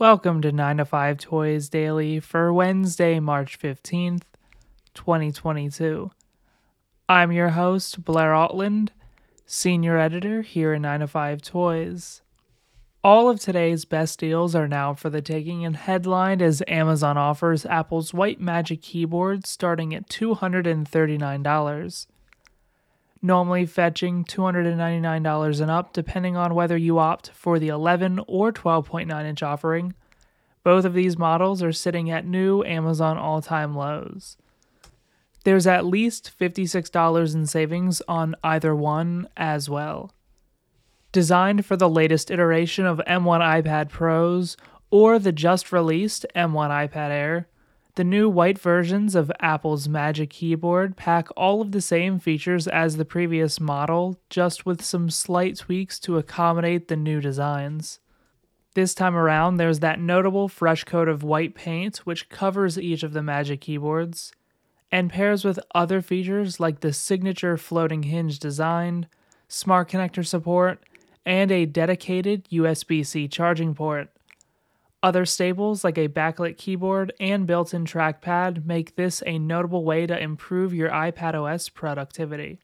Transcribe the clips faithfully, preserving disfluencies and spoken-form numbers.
Welcome to nine to five Toys Daily for Wednesday, March fifteenth, twenty twenty-two. I'm your host, Blair Altland, Senior Editor here at nine to five Toys. All of today's best deals are now for the taking, and headlined as Amazon offers Apple's White Magic Keyboard starting at two hundred thirty-nine dollars. Normally fetching two hundred ninety-nine dollars and up depending on whether you opt for the eleven or twelve point nine inch offering. Both of these models are sitting at new Amazon all-time lows. There's at least fifty-six dollars in savings on either one as well. Designed for the latest iteration of M one iPad Pros or the just-released M one iPad Air, the new white versions of Apple's Magic Keyboard pack all of the same features as the previous model, just with some slight tweaks to accommodate the new designs. This time around, there's that notable fresh coat of white paint which covers each of the Magic Keyboards, and pairs with other features like the signature floating hinge design, smart connector support, and a dedicated U S B C charging port. Other staples like a backlit keyboard and built-in trackpad make this a notable way to improve your iPadOS productivity.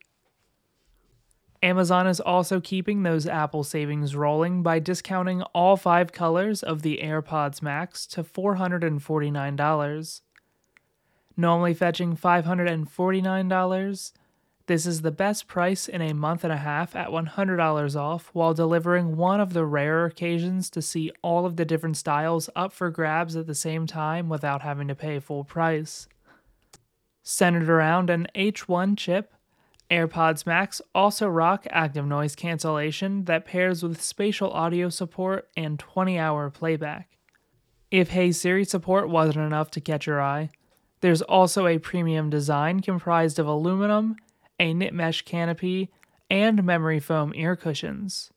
Amazon is also keeping those Apple savings rolling by discounting all five colors of the AirPods Max to four hundred forty-nine dollars. Normally fetching five hundred forty-nine dollars, this is the best price in a month and a half at one hundred dollars off, while delivering one of the rare occasions to see all of the different styles up for grabs at the same time without having to pay full price. Centered around an H one chip, AirPods Max also rock active noise cancellation that pairs with spatial audio support and twenty hour playback. If Hey Siri support wasn't enough to catch your eye, there's also a premium design comprised of aluminum, a knit mesh canopy, and memory foam ear cushions.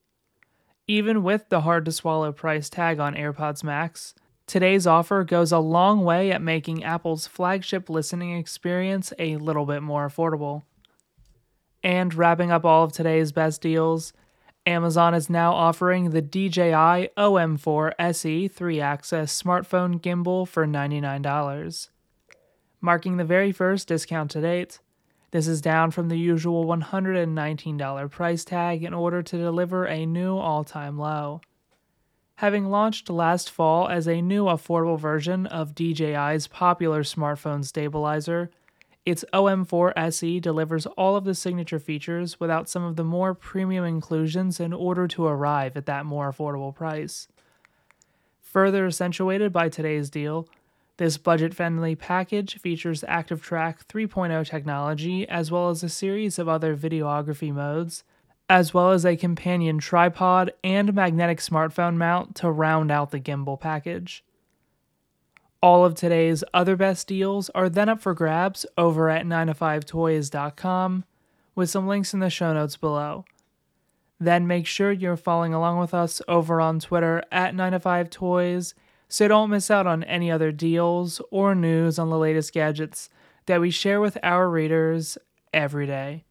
Even with the hard-to-swallow price tag on AirPods Max, today's offer goes a long way at making Apple's flagship listening experience a little bit more affordable. And wrapping up all of today's best deals, Amazon is now offering the D J I O M four S E three axis smartphone gimbal for ninety-nine dollars. Marking the very first discount to date, this is down from the usual one hundred nineteen dollars price tag in order to deliver a new all-time low. Having launched last fall as a new affordable version of D J I's popular smartphone stabilizer, its O M four S E delivers all of the signature features without some of the more premium inclusions in order to arrive at that more affordable price. Further accentuated by today's deal, this budget-friendly package features ActiveTrack three point oh technology as well as a series of other videography modes, as well as a companion tripod and magnetic smartphone mount to round out the gimbal package. All of today's other best deals are then up for grabs over at nine to five toys dot com, with some links in the show notes below. Then make sure you're following along with us over on Twitter at nine to five toys, so don't miss out on any other deals or news on the latest gadgets that we share with our readers every day.